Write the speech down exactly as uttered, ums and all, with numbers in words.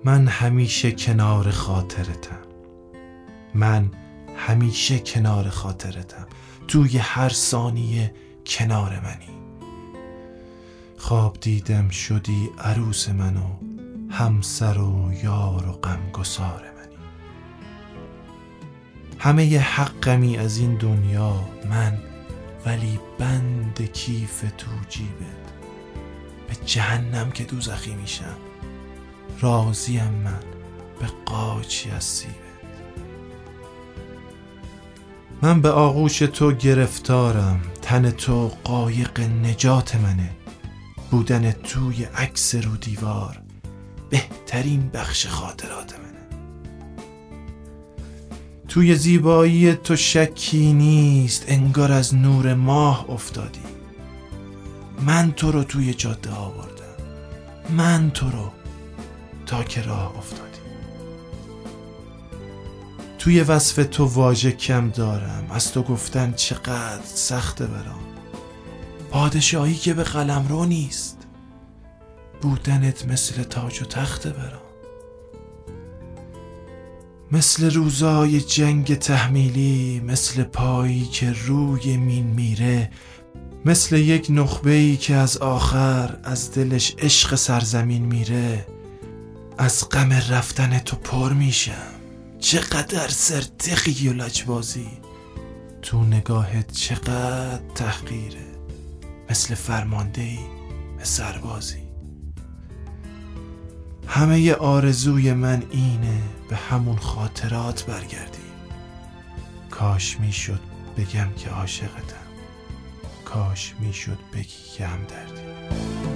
من همیشه کنار خاطرتم، من همیشه کنار خاطرتم، توی هر ثانیه کنار منی. خواب دیدم شدی عروس من و همسر و یار و غمگسار منی. همه ی حقمی از این دنیا من، ولی بند کیف تو جیبت. به جهنم که دوزخی میشم، راضیم من به قاچی از سیبت. من به آغوش تو گرفتارم، تن تو قایق نجات منه. بودن توی عکس رو دیوار بهترین بخش خاطرات منه. توی زیبایی تو شکی نیست، انگار از نور ماه افتادی. من تو رو توی جاده آوردم، من تو رو تا که راه افتادی. توی وصف تو واژه کم دارم، از تو گفتن چقدر سخته برام. پادشاهی که به قلمرو نیست، بودنت مثل تاج و تخته برام. مثل روزای جنگ تحمیلی، مثل پایی که روی مین میره، مثل یک نخبه‌ای که از آخر از دلش عشق سرزمین میره. از غم رفتن تو پر میشم، چقدر سرتقی و لجبازی. تو نگاهت چقدر تحقیره، مثل فرماندهی به سربازی. همه ی آرزوی من اینه به همون خاطرات برگردیم. کاش میشد بگم که عاشقتم، کاش میشد بگی که همدردی.